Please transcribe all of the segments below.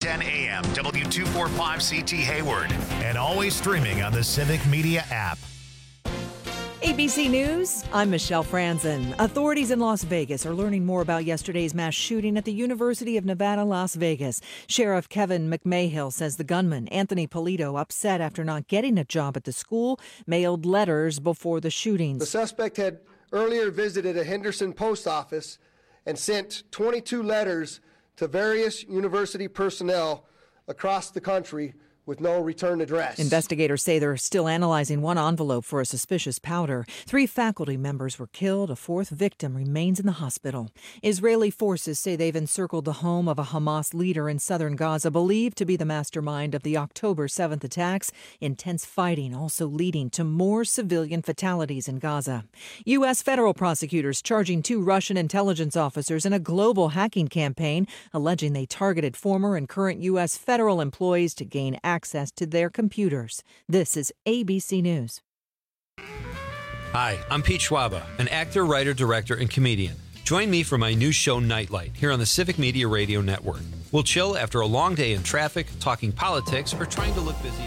610 AM, W245CT Hayward. And always streaming on the Civic Media app. ABC News, I'm Michelle Franzen. Authorities in Las Vegas are learning more about yesterday's mass shooting at the University of Nevada, Las Vegas. Sheriff Kevin McMahill says the gunman, Anthony Polito, upset after not getting a job at the school, mailed letters before the shootings. The suspect had earlier visited a Henderson post office and sent 22 letters to various university personnel across the country with no return address. Investigators say they're still analyzing one envelope for a suspicious powder. 3 faculty members were killed. A 4th victim remains in the hospital. Israeli forces say they've encircled the home of a Hamas leader in southern Gaza, believed to be the mastermind of the October 7th attacks. Intense fighting also leading to more civilian fatalities in Gaza. U.S. federal prosecutors charging 2 Russian intelligence officers in a global hacking campaign, alleging they targeted former and current U.S. federal employees to gain access to their computers. This is ABC News. Hi, I'm Pete Schwaba, an actor, writer, director, and comedian. Join me for my new show, Nightlight, here on the Civic Media Radio Network. We'll chill after a long day in traffic, talking politics, or trying to look busy.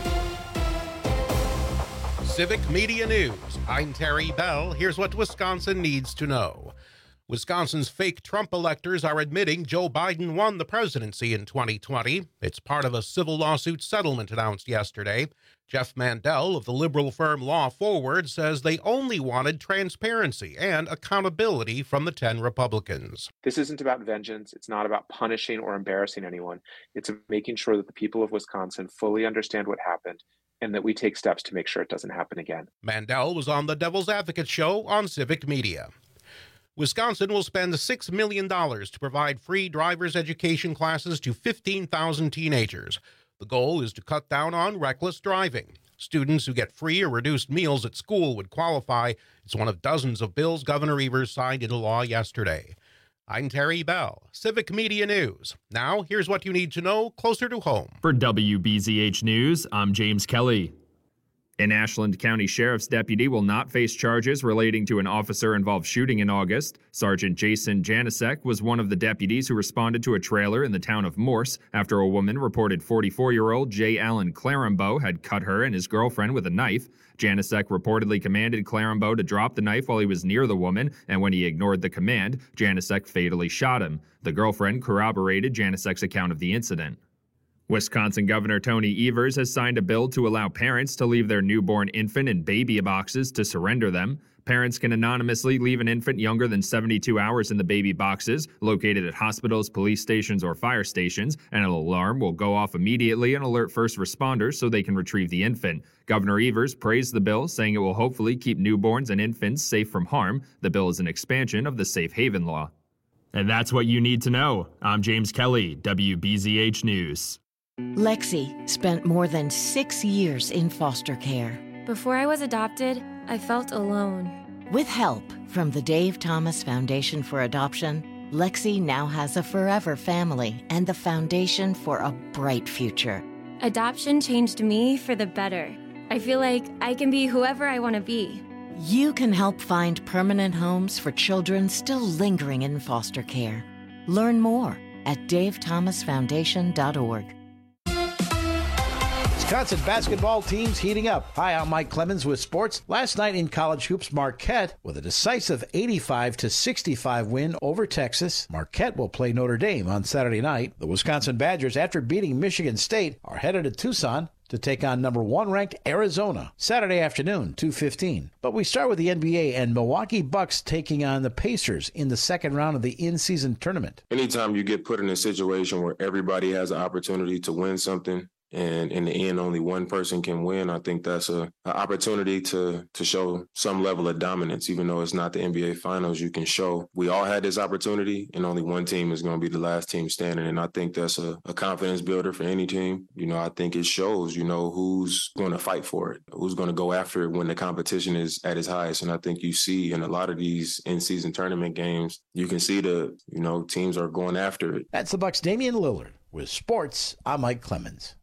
Civic Media News. I'm Terry Bell. Here's what Wisconsin needs to know. Wisconsin's fake Trump electors are admitting Joe Biden won the presidency in 2020. It's part of a civil lawsuit settlement announced yesterday. Jeff Mandel of the liberal firm Law Forward says they only wanted transparency and accountability from the 10 Republicans. This isn't about vengeance. It's not about punishing or embarrassing anyone. It's making sure that the people of Wisconsin fully understand what happened and that we take steps to make sure it doesn't happen again. Mandel was on the Devil's Advocate show on Civic Media. Wisconsin will spend $6 million to provide free driver's education classes to 15,000 teenagers. The goal is to cut down on reckless driving. Students who get free or reduced meals at school would qualify. It's one of dozens of bills Governor Evers signed into law yesterday. I'm Terry Bell, Civic Media News. Now, here's what you need to know closer to home. For WBZH News, I'm James Kelly. An Ashland County Sheriff's deputy will not face charges relating to an officer-involved shooting in August. Sergeant Jason Janicek was one of the deputies who responded to a trailer in the town of Morse after a woman reported 44-year-old J. Allen Clarenbeau had cut her and his girlfriend with a knife. Janicek reportedly commanded Clarenbeau to drop the knife while he was near the woman, and when he ignored the command, Janicek fatally shot him. The girlfriend corroborated Janicek's account of the incident. Wisconsin Governor Tony Evers has signed a bill to allow parents to leave their newborn infant in baby boxes to surrender them. Parents can anonymously leave an infant younger than 72 hours in the baby boxes, located at hospitals, police stations, or fire stations, and an alarm will go off immediately and alert first responders so they can retrieve the infant. Governor Evers praised the bill, saying it will hopefully keep newborns and infants safe from harm. The bill is an expansion of the Safe Haven law. And that's what you need to know. I'm James Kelly, WBZH News. Lexi spent more than 6 years in foster care. Before I was adopted, I felt alone. With help from the Dave Thomas Foundation for Adoption, Lexi now has a forever family and the foundation for a bright future. Adoption changed me for the better. I feel like I can be whoever I want to be. You can help find permanent homes for children still lingering in foster care. Learn more at davethomasfoundation.org. Wisconsin basketball teams heating up. Hi, I'm Mike Clemens with sports. Last night in college hoops, Marquette with a decisive 85-65 win over Texas. Marquette will play Notre Dame on Saturday night. The Wisconsin Badgers, after beating Michigan State, are headed to Tucson to take on number 1 ranked Arizona Saturday afternoon, 2:15. But we start with the NBA and Milwaukee Bucks taking on the Pacers in the second round of the in-season tournament. Anytime you get put in a situation where everybody has an opportunity to win something, and in the end, only one person can win, I think that's an opportunity to show some level of dominance. Even though it's not the NBA Finals, you can show we all had this opportunity, and only one team is going to be the last team standing. And I think that's a confidence builder for any team. You know, I think it shows, you know, who's going to fight for it, who's going to go after it when the competition is at its highest. And I think you see in a lot of these in-season tournament games, you can see teams are going after it. That's the Bucks' Damian Lillard. With sports, I'm Mike Clemens.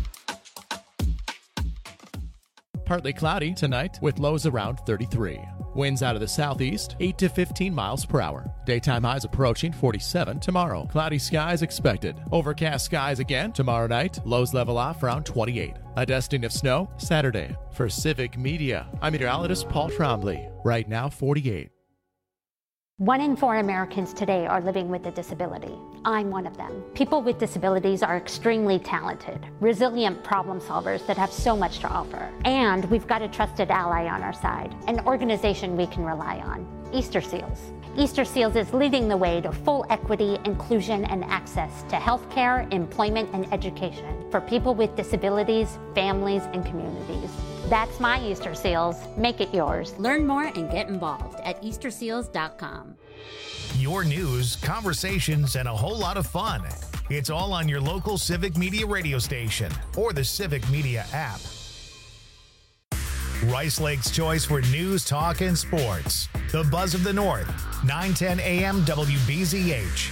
Partly cloudy tonight with lows around 33. Winds out of the southeast, 8 to 15 miles per hour. Daytime highs approaching 47 tomorrow. Cloudy skies expected. Overcast skies again tomorrow night. Lows level off around 28. A dusting of snow Saturday. For Civic Media, I'm meteorologist Paul Trombley. Right now, 48. 1 in 4 Americans today are living with a disability. I'm one of them. People with disabilities are extremely talented, resilient problem solvers that have so much to offer. And we've got a trusted ally on our side, an organization we can rely on, Easter Seals. Easter Seals is leading the way to full equity, inclusion, and access to healthcare, employment, and education for people with disabilities, families, and communities. That's my Easter Seals. Make it yours. Learn more and get involved at easterseals.com. Your news, conversations, and a whole lot of fun. It's all on your local Civic Media radio station or the Civic Media app. Rice Lake's choice for news, talk, and sports. The Buzz of the North, 910 AM WBZH.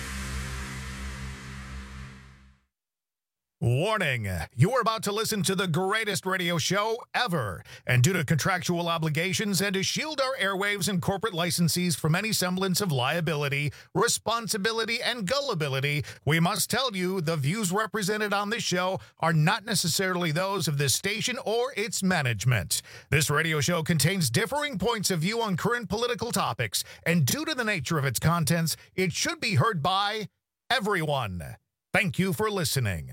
Warning, you're about to listen to the greatest radio show ever. And due to contractual obligations and to shield our airwaves and corporate licensees from any semblance of liability, responsibility, and gullibility, we must tell you the views represented on this show are not necessarily those of this station or its management. This radio show contains differing points of view on current political topics, and due to the nature of its contents, it should be heard by everyone. Thank you for listening.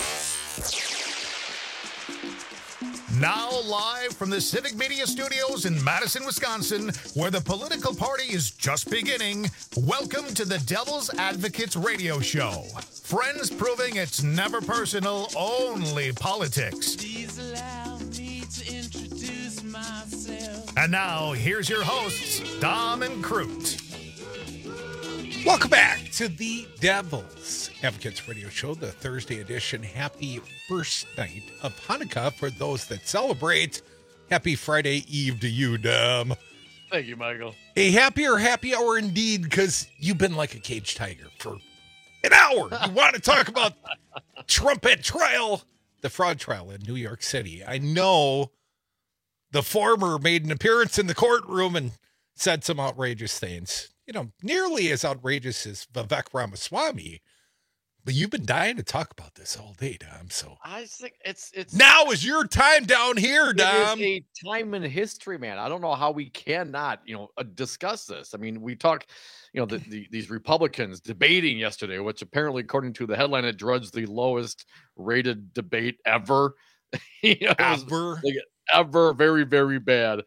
Now live from the Civic Media Studios in Madison, Wisconsin, where the political party is just beginning, welcome to the Devil's Advocates Radio Show. Friends proving it's never personal, only politics. Please allow me to introduce myself. And now, here's your hosts, Dom and Crute. Welcome back to the Devil's Advocates Radio Show, the Thursday edition. Happy first night of Hanukkah for those that celebrate. Happy Friday Eve to you, Dom. Thank you, Michael. A happy hour indeed, because you've been like a caged tiger for an hour. You want to talk about Trump at trial, the fraud trial in New York City. I know the former made an appearance in the courtroom and said some outrageous things. You know, nearly as outrageous as Vivek Ramaswamy. But you've been dying to talk about this all day, Dom. So I think it's now is your time down here, Dom. It is a time in history, man. I don't know how we cannot, discuss this. I mean, we talk, these Republicans debating yesterday, which apparently, according to the headline, it drudged the lowest rated debate ever. Ever, very, very bad.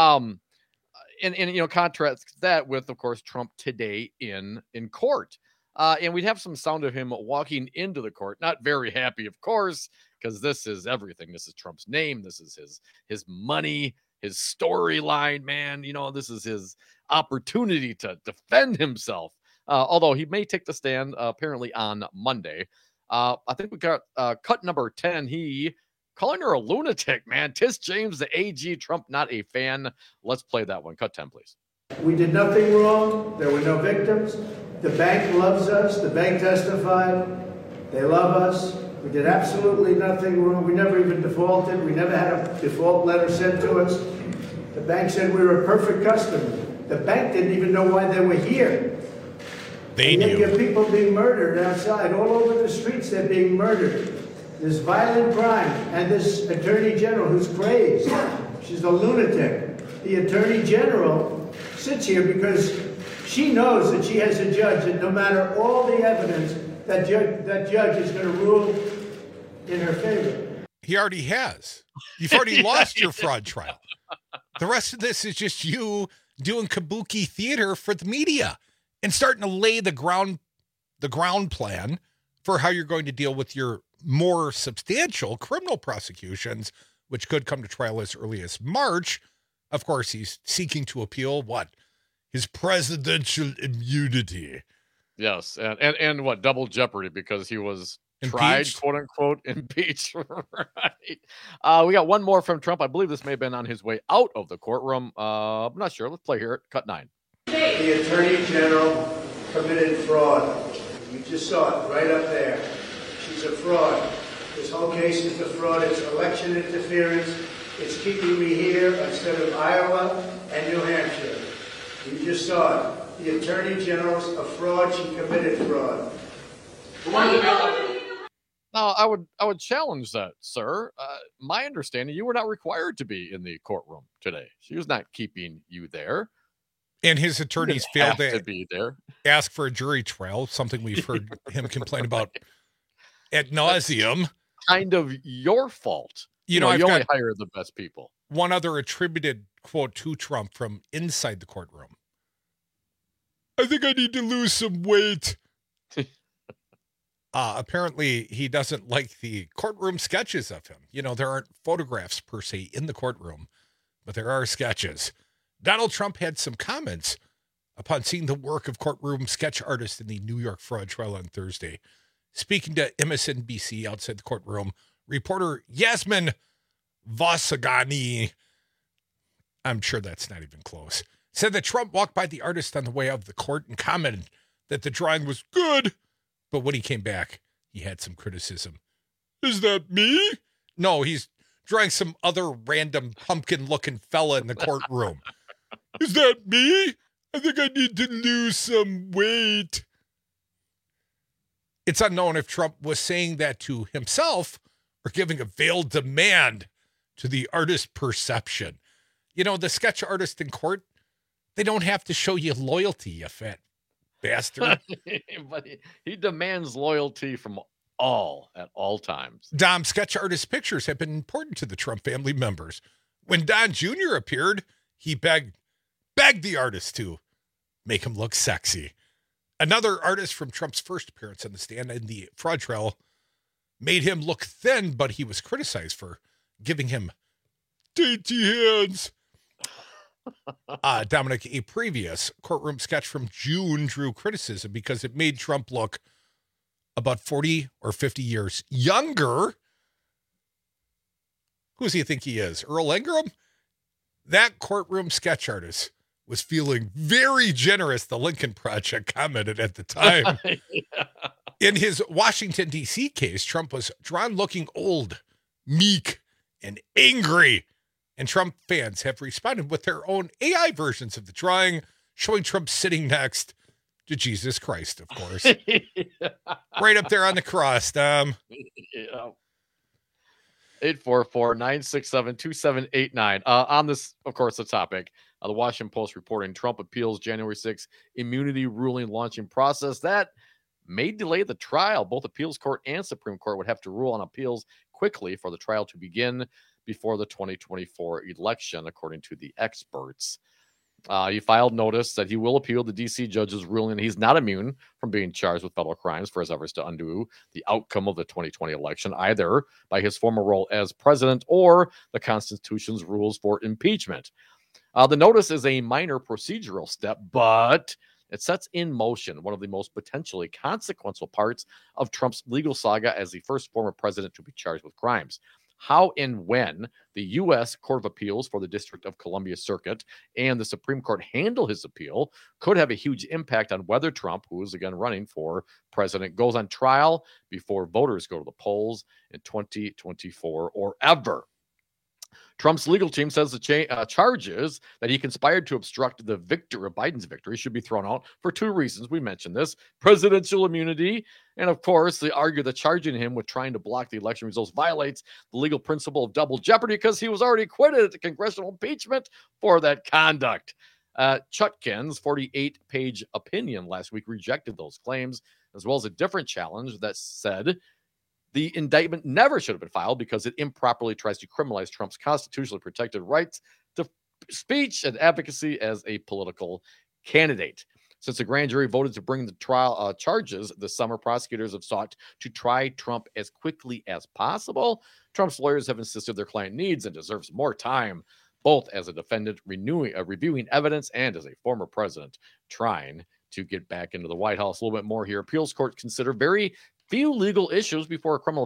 And contrast that with, of course, Trump today in court. And we'd have some sound of him walking into the court, not very happy, of course, because this is everything. This is Trump's name. This is his money, his storyline, man. This is his opportunity to defend himself. Although he may take the stand apparently on Monday. I think we got cut number 10. He calling her a lunatic, man. Tish James, the AG, Trump not a fan. Let's play that one. Cut 10, please. We did nothing wrong. There were no victims. The bank loves us. The bank testified. They love us. We did absolutely nothing wrong. We never even defaulted. We never had a default letter sent to us. The bank said we were a perfect customer. The bank didn't even know why they were here. They knew. You have people being murdered outside. All over the streets, they're being murdered. There's violent crime. And this attorney general who's crazed. She's a lunatic. The attorney general sits here because she knows that she has a judge, and no matter all the evidence, that judge is going to rule in her favor. He already has. You've already lost your fraud trial. The rest of this is just you doing kabuki theater for the media and starting to lay the ground plan for how you're going to deal with your more substantial criminal prosecutions, which could come to trial as early as March. Of course, he's seeking to appeal his presidential immunity. Yes, and what, double jeopardy because he was impeached? Tried, quote unquote, impeached. Right. We got one more from Trump. I believe this may have been on his way out of the courtroom. I'm not sure. Let's play here. Cut 9. The attorney general committed fraud. You just saw it right up there. She's a fraud. This whole case is a fraud. It's election interference. It's keeping me here instead of Iowa and New Hampshire. You just saw it. The Attorney General's a fraud. She committed fraud. Now, I would challenge that, sir. My understanding, you were not required to be in the courtroom today. She was not keeping you there. And his attorneys failed to be there. Ask for a jury trial, something we've heard him complain about ad nauseum. Kind of your fault. You know, you only hire the best people. One other attributed quote to Trump from inside the courtroom. I think I need to lose some weight. Apparently, he doesn't like the courtroom sketches of him. You know, there aren't photographs per se in the courtroom, but there are sketches. Donald Trump had some comments upon seeing the work of courtroom sketch artists in the New York fraud trial on Thursday. Speaking to MSNBC outside the courtroom, reporter Yasmin Vasagani, I'm sure that's not even close, said that Trump walked by the artist on the way out of the court and commented that the drawing was good, but when he came back, he had some criticism. Is that me? No, he's drawing some other random pumpkin-looking fella in the courtroom. Is that me? I think I need to lose some weight. It's unknown if Trump was saying that to himself or giving a veiled demand to the artist's perception. You know, the sketch artist in court, they don't have to show you loyalty, you fat bastard. But he demands loyalty from all at all times. Dom, sketch artist pictures have been important to the Trump family members. When Don Jr. appeared, he begged the artist to make him look sexy. Another artist from Trump's first appearance on the stand in the fraud trial made him look thin, but he was criticized for giving him dainty hands. Dominic, a previous courtroom sketch from June drew criticism because it made Trump look about 40 or 50 years younger. Who does he think he is? Earl Ingram? That courtroom sketch artist was feeling very generous, the Lincoln Project commented at the time. Yeah. In his Washington, D.C. case, Trump was drawn looking old, meek, and angry. And Trump fans have responded with their own AI versions of the drawing, showing Trump sitting next to Jesus Christ, of course. Yeah. Right up there on the cross, Dom. Yeah. 844-967-2789. On this, of course, the topic, the Washington Post reporting Trump appeals January 6th immunity ruling launching process. That may delay the trial. Both appeals court and Supreme Court would have to rule on appeals quickly for the trial to begin before the 2024 election, according to the experts. He filed notice that he will appeal the D.C. judge's ruling. He's not immune from being charged with federal crimes for his efforts to undo the outcome of the 2020 election, either by his former role as president or the Constitution's rules for impeachment. The notice is a minor procedural step, but it sets in motion one of the most potentially consequential parts of Trump's legal saga as the first former president to be charged with crimes. How and when the U.S. Court of Appeals for the District of Columbia Circuit and the Supreme Court handle his appeal could have a huge impact on whether Trump, who is again running for president, goes on trial before voters go to the polls in 2024 or ever. Trump's legal team says the charges that he conspired to obstruct the victory of Biden's victory should be thrown out for two reasons. We mentioned this: presidential immunity, and of course, they argue that charging him with trying to block the election results violates the legal principle of double jeopardy because he was already acquitted at the congressional impeachment for that conduct. Chutkin's 48-page opinion last week rejected those claims, as well as a different challenge that said the indictment never should have been filed because it improperly tries to criminalize Trump's constitutionally protected rights to speech and advocacy as a political candidate. Since the grand jury voted to bring the trial charges this summer, prosecutors have sought to try Trump as quickly as possible. Trump's lawyers have insisted their client needs and deserves more time, both as a defendant reviewing evidence and as a former president trying to get back into the White House. A little bit more here. Appeals courts consider very few legal issues before a criminal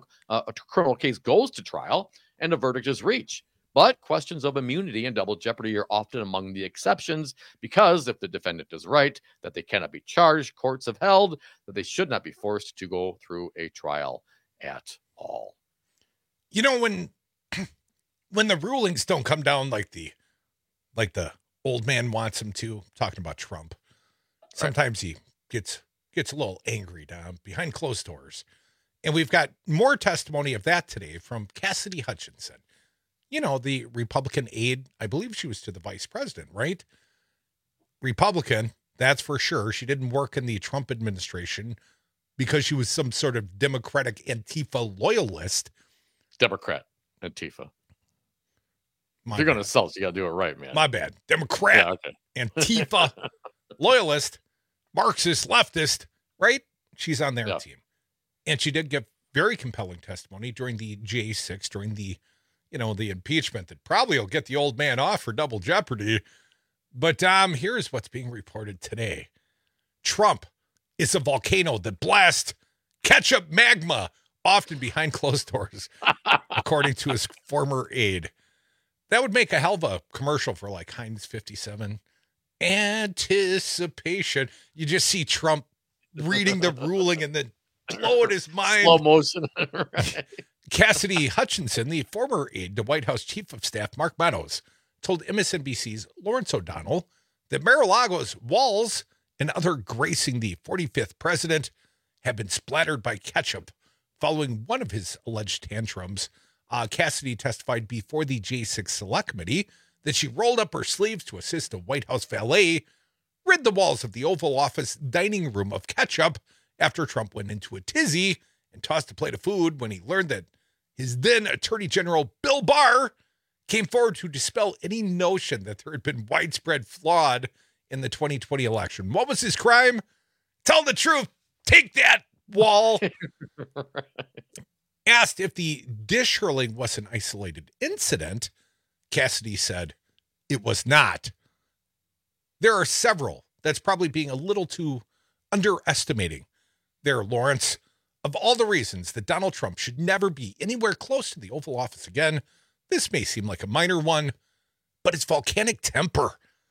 case goes to trial and a verdict is reached. But questions of immunity and double jeopardy are often among the exceptions because if the defendant is right that they cannot be charged, courts have held that they should not be forced to go through a trial at all. You know, when when the rulings don't come down like the old man wants them to, talking about Trump, sometimes he gets a little angry down behind closed doors. And we've got more testimony of that today from Cassidy Hutchinson. You know, the Republican aide, I believe she was to the vice president, right? Republican, that's for sure. She didn't work in the Trump administration because she was some sort of Democratic Antifa loyalist. Democrat Antifa. My If you're going to bad. sell it, you got to do it right, man. My bad. Democrat, Yeah, okay. Antifa, loyalist, Marxist, leftist, right? She's on their Yeah. team. And she did give very compelling testimony during the J6, during the, the impeachment that probably will get the old man off for double jeopardy. But here's what's being reported today. Trump is a volcano that blasts ketchup magma, often behind closed doors, according to his former aide. That would make a hell of a commercial for like Heinz 57. Anticipation. You just see Trump reading the ruling and then blowing his mind. Slow motion. Right. Cassidy Hutchinson, the former aide to White House Chief of Staff Mark Meadows, told MSNBC's Lawrence O'Donnell that Mar-a-Lago's walls and other gracing the 45th president have been splattered by ketchup following one of his alleged tantrums. Cassidy testified before the J6 Select Committee that she rolled up her sleeves to assist a White House valet rid the walls of the Oval Office dining room of ketchup after Trump went into a tizzy and tossed a plate of food when he learned that his then Attorney General Bill Barr came forward to dispel any notion that there had been widespread fraud in the 2020 election. What was his crime? Tell the truth. Take that, Wall. Asked if the dish hurling was an isolated incident, Cassidy said it was not. There are several. That's probably being a little too underestimating there, Lawrence. Of all the reasons that Donald Trump should never be anywhere close to the Oval Office again, this may seem like a minor one, but it's volcanic temper.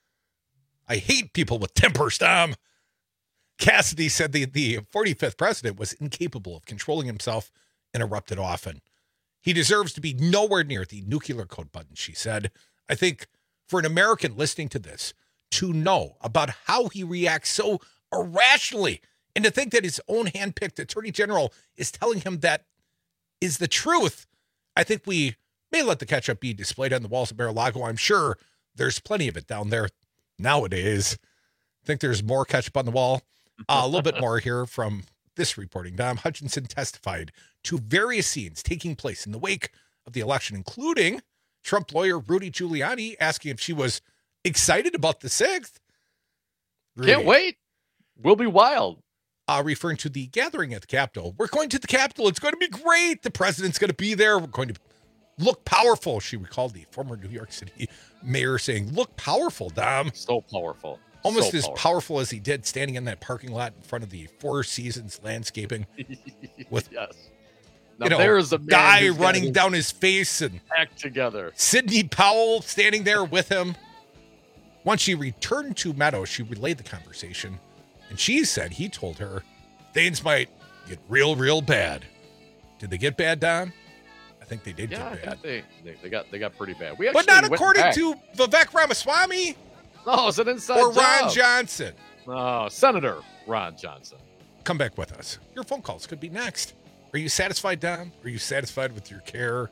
I hate people with tempers, Tom. Cassidy said the 45th president was incapable of controlling himself and erupted often. He deserves to be nowhere near the nuclear code button, she said. I think for an American listening to this, to know about how he reacts so irrationally and to think that his own handpicked attorney general is telling him that is the truth, I think we may let the ketchup be displayed on the walls of Mar-a-Lago. I'm sure there's plenty of it down there nowadays. I think there's more ketchup on the wall. A little bit more here from this reporting. Dom Hutchinson testified to various scenes taking place in the wake of the election, including Trump lawyer Rudy Giuliani asking if she was excited about the 6th. Rudy, Can't wait. We'll be wild. Referring to the gathering at the Capitol. We're going to the Capitol. It's going to be great. The president's going to be there. We're going to look powerful. She recalled the former New York City mayor saying, look powerful, Dom. So powerful. Almost so as powerful as he did standing in that parking lot in front of the Four Seasons landscaping with yes. Now there's a man guy running down his face and act together. Sidney Powell standing there with him. Once she returned to Meadows, she relayed the conversation, and she said he told her things might get real, real bad. Did they get bad, Don? I think they did get bad. They got pretty bad. But not according to Vivek Ramaswamy. No, it's an inside or Ron job. Johnson. No, Senator Ron Johnson. Come back with us. Your phone calls could be next. Are you satisfied, Don? Are you satisfied with your care?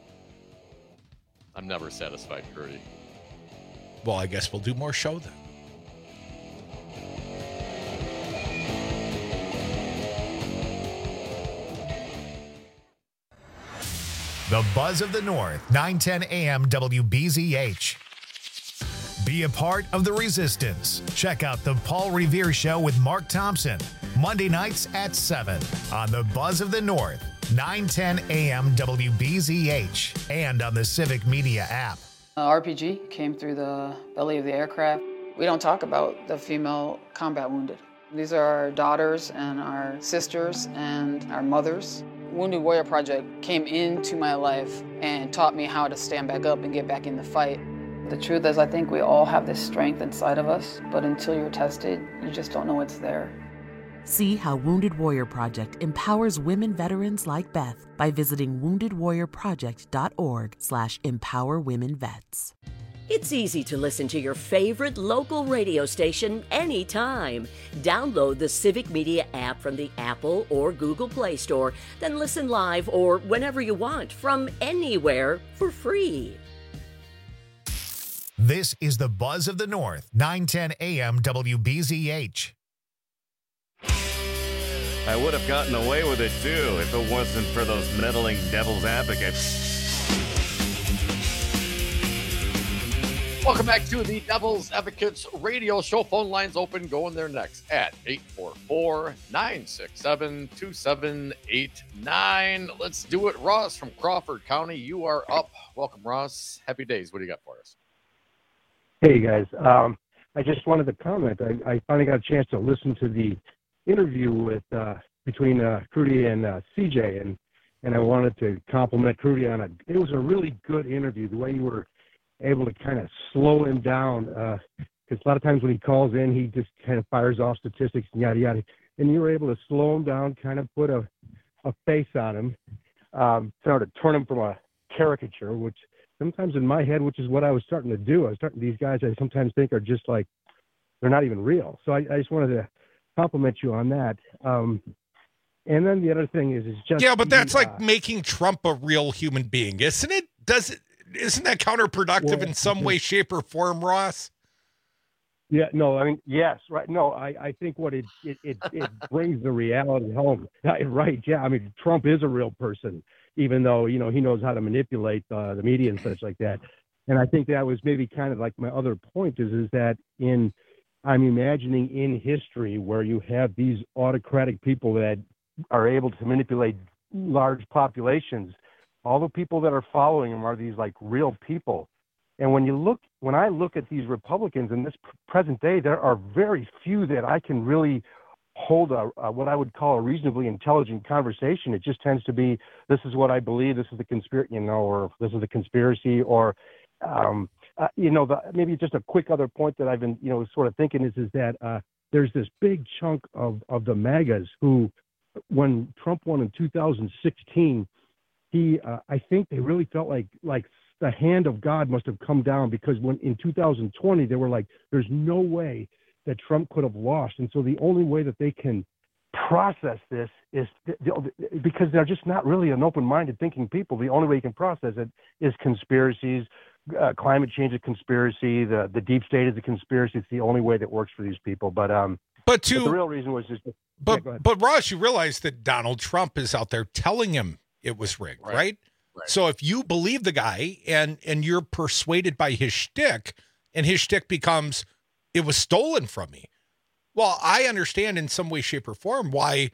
I'm never satisfied, Gertie. Well, I guess we'll do more show then. The Buzz of the North, 910 AM WBZH. Be a part of the resistance. Check out the Paul Revere Show with Mark Thompson, Monday nights at 7 on the Buzz of the North, 910 AM WBZH, and on the Civic Media app. RPG came through the belly of the aircraft. We don't talk about the female combat wounded. These are our daughters and our sisters and our mothers. Wounded Warrior Project came into my life and taught me how to stand back up and get back in the fight. The truth is, I think we all have this strength inside of us, but until you're tested, you just don't know it's there. See how Wounded Warrior Project empowers women veterans like Beth by visiting woundedwarriorproject.org/empowerwomenvets. It's easy to listen to your favorite local radio station anytime. Download the Civic Media app from the Apple or Google Play Store, then listen live or whenever you want from anywhere for free. This is the Buzz of the North, 910 AM WBZH. I would have gotten away with it, too, if it wasn't for those meddling devil's advocates. Welcome back to the Devil's Advocates radio show. Phone lines open. Going there next at 844-967-2789. Let's do it. Ross from Crawford County, you are up. Welcome, Ross. Happy days. What do you got for us? Hey, guys. I just wanted to comment. I finally got a chance to listen to the interview with between Crudy and CJ, and I wanted to compliment Crudy on it. It was a really good interview, the way you were able to kind of slow him down, because a lot of times when he calls in, he just kind of fires off statistics and yada yada, and you were able to slow him down, kind of put a face on him, sort of turn him from a caricature, which sometimes in my head, which is what I was starting to do. These guys I sometimes think are just like, they're not even real. So I just wanted to compliment you on that. And then the other thing is just, yeah, but that's like making Trump a real human being, isn't it? Isn't that counterproductive in some way, shape, or form, Ross? Yeah, no, I mean, yes, right. No, I think what it brings the reality home. Right, yeah. I mean, Trump is a real person, even though, he knows how to manipulate the media and such like that. And I think that was maybe kind of like my other point is that I'm imagining in history where you have these autocratic people that are able to manipulate large populations. All the people that are following him are these like real people. And when I look at these Republicans in this present day, there are very few that I can really hold what I would call a reasonably intelligent conversation. It just tends to be, this is what I believe, this is the conspiracy, or this is the conspiracy, or maybe just a quick other point that I've been, sort of thinking is that there's this big chunk of the MAGAs who, when Trump won in 2016, I think they really felt like the hand of God must have come down, because when in 2020 they were like, there's no way that Trump could have lost, and so the only way that they can process this is because they're just not really an open-minded thinking people. The only way you can process it is conspiracies. Climate change is a conspiracy. The deep state is a conspiracy. It's the only way that works for these people. But the real reason was just. But Ross, you realize that Donald Trump is out there telling him it was rigged, right? So if you believe the guy and you're persuaded by his shtick, and his shtick becomes, it was stolen from me. Well, I understand in some way, shape, or form why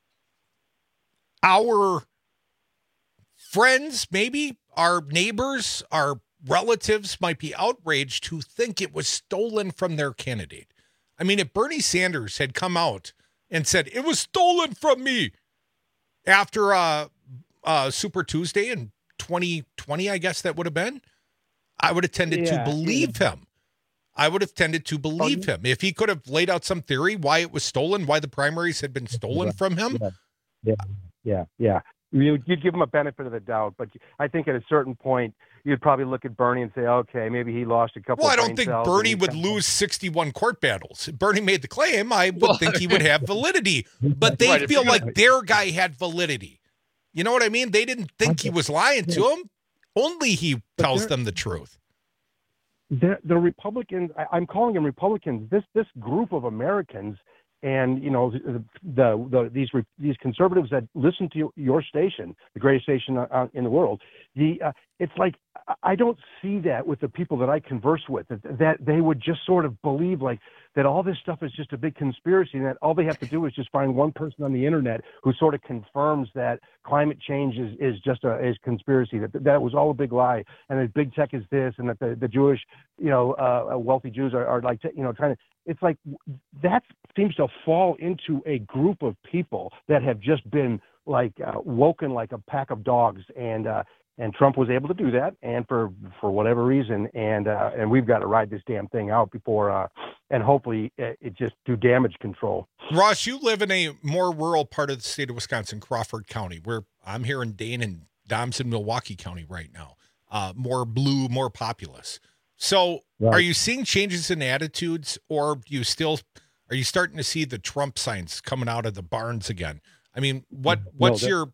our friends, maybe our neighbors, our relatives might be outraged to think it was stolen from their candidate. I mean, if Bernie Sanders had come out and said, it was stolen from me after Super Tuesday in 2020, I guess that would have been, I would have tended to believe him. I would have tended to believe him. If he could have laid out some theory why it was stolen, why the primaries had been stolen from him. Yeah. You'd give him a benefit of the doubt, but I think at a certain point, you'd probably look at Bernie and say, okay, maybe he lost a couple. Well, I don't think Bernie would lose 61 court battles. If Bernie made the claim, I would think he would have validity, but they feel like their guy had validity. You know what I mean? They didn't think he was lying to them. Only he tells them the truth. The Republicans, I'm calling them Republicans, this group of Americans, and these conservatives that listen to your station, the greatest station in the world, it's like I don't see that with the people that I converse with, that they would just sort of believe like that all this stuff is just a big conspiracy, and that all they have to do is just find one person on the internet who sort of confirms that climate change is just a conspiracy, that was all a big lie, and that big tech is this, and that the Jewish, wealthy Jews are like, trying to. It's like that seems to fall into a group of people that have just been like woken like a pack of dogs, and And Trump was able to do that, and for whatever reason, and we've got to ride this damn thing out before, and hopefully it just do damage control. Ross, you live in a more rural part of the state of Wisconsin, Crawford County, where I'm here in Dane and Dom's in Milwaukee County right now. More blue, more populous. So Right. Are you seeing changes in attitudes, or are you starting to see the Trump signs coming out of the barns again? I mean, what's your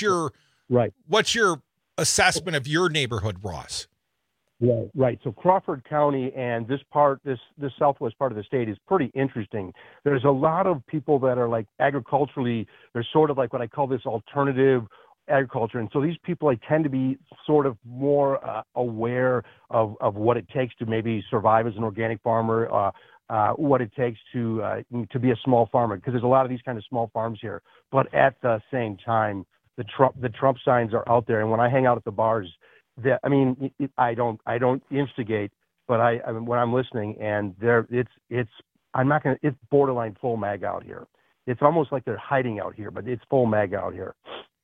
assessment of your neighborhood, Ross? Right. So Crawford County and this southwest part of the state is pretty interesting. There's a lot of people that are like agriculturally, they're sort of like what I call this alternative agriculture. And so these people tend to be sort of more aware of what it takes to maybe survive as an organic farmer, what it takes to be a small farmer, because there's a lot of these kind of small farms here. But at the same time, the Trump signs are out there, and when I hang out at the bars, I don't instigate, but when I'm listening, and it's borderline full mag out here. It's almost like they're hiding out here, but it's full mag out here.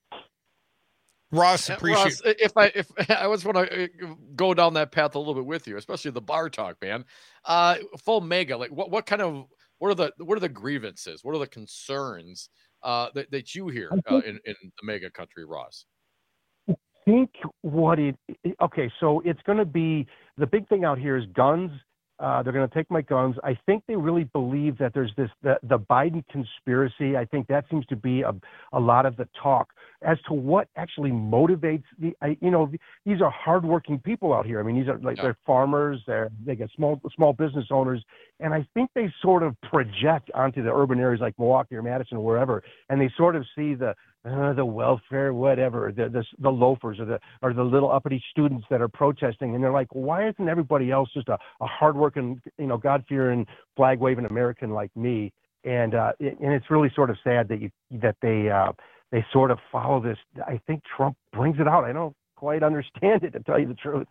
Ross, Ross, if I was want to go down that path a little bit with you, especially the bar talk, man. Full mega, like what are the grievances? What are the concerns that you hear in the mega country, Ross? I think so it's going to be, the big thing out here is guns. They're going to take my guns. I think they really believe that there's the Biden conspiracy. I think that seems to be a lot of the talk as to what actually motivates these are hardworking people out here. I mean, these are they're farmers. They get small business owners, and I think they sort of project onto the urban areas like Milwaukee or Madison or wherever, and they sort of see the welfare, whatever, the loafers or the little uppity students that are protesting, and they're like, why isn't everybody else just a hardworking, God-fearing, flag-waving American like me? And it's really sort of sad that they sort of follow this. I think Trump brings it out. I don't quite understand it, to tell you the truth.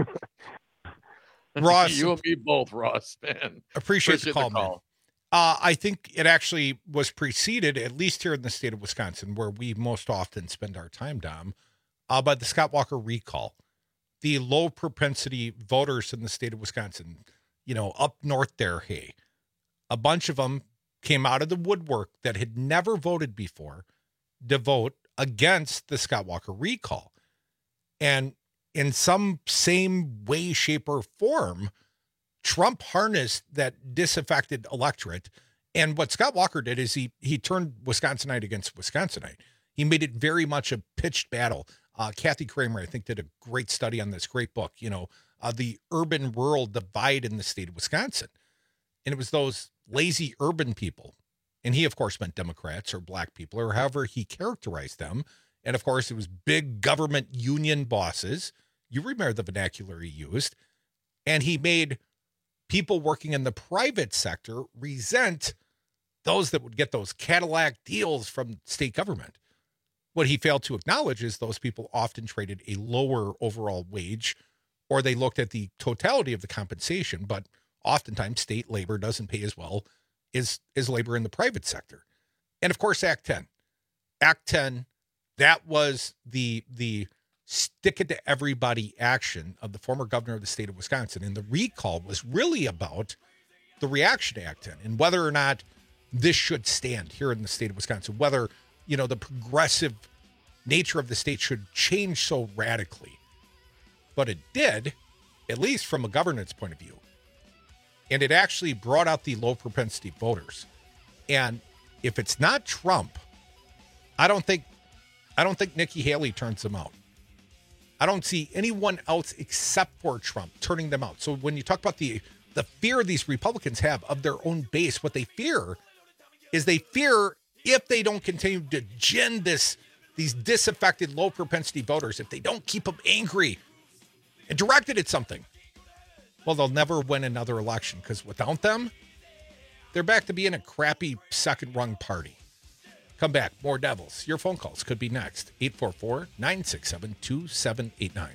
Ross, you and me both, Ross, man. Appreciate the call, man. I think it actually was preceded, at least here in the state of Wisconsin, where we most often spend our time, Dom, by the Scott Walker recall. The low propensity voters in the state of Wisconsin, up north there, hey, a bunch of them came out of the woodwork that had never voted before to vote against the Scott Walker recall. And in some same way, shape, or form, Trump harnessed that disaffected electorate. And what Scott Walker did is he turned Wisconsinite against Wisconsinite. He made it very much a pitched battle. Kathy Kramer, I think, did a great study on this great book, the urban-rural divide in the state of Wisconsin. And it was those lazy urban people. And he, of course, meant Democrats or black people or however he characterized them. And, of course, it was big government union bosses. You remember the vernacular he used. And he made people working in the private sector resent those that would get those Cadillac deals from state government. What he failed to acknowledge is those people often traded a lower overall wage, or they looked at the totality of the compensation, but oftentimes state labor doesn't pay as well as labor in the private sector. And of course, Act 10. Act 10, that was the stick it to everybody action of the former governor of the state of Wisconsin. And the recall was really about the reaction to Act 10 and whether or not this should stand here in the state of Wisconsin, whether, the progressive nature of the state should change so radically. But it did, at least from a governance point of view. And it actually brought out the low propensity voters. And if it's not Trump, I don't think Nikki Haley turns them out. I don't see anyone else except for Trump turning them out. So when you talk about the fear these Republicans have of their own base, what they fear is if they don't continue to gin these disaffected, low propensity voters, if they don't keep them angry and directed at something, well, they'll never win another election, because without them, they're back to being a crappy second-rung party. Come back. More Devils. Your phone calls could be next. 844-967-2789.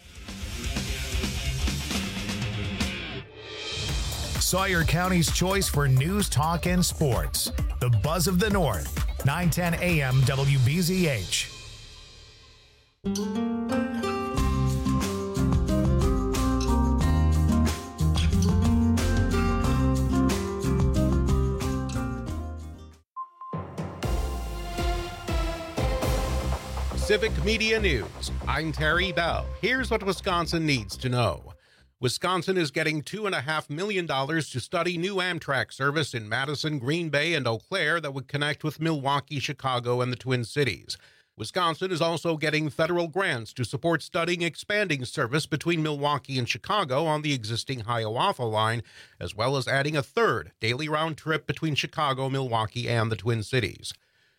Sawyer County's choice for news, talk, and sports. The Buzz of the North. 910 AM WBZH. Civic Media News. I'm Terry Bell. Here's what Wisconsin needs to know. Wisconsin is getting $2.5 million to study new Amtrak service in Madison, Green Bay, and Eau Claire that would connect with Milwaukee, Chicago, and the Twin Cities. Wisconsin is also getting federal grants to support studying expanding service between Milwaukee and Chicago on the existing Hiawatha line, as well as adding a third daily round trip between Chicago, Milwaukee, and the Twin Cities.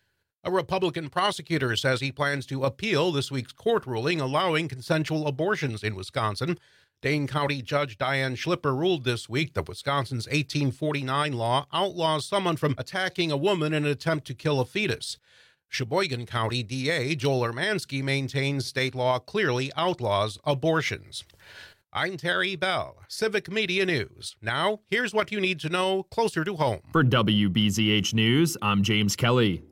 A Republican prosecutor says he plans to appeal this week's court ruling allowing consensual abortions in Wisconsin. Dane County Judge Diane Schlipper ruled this week that Wisconsin's 1849 law outlaws someone from attacking a woman in an attempt to kill a fetus. Sheboygan County DA Joel Ermansky maintains state law clearly outlaws abortions. I'm Terry Bell, Civic Media News. Now, here's what you need to know closer to home. For WBZH News, I'm James Kelly.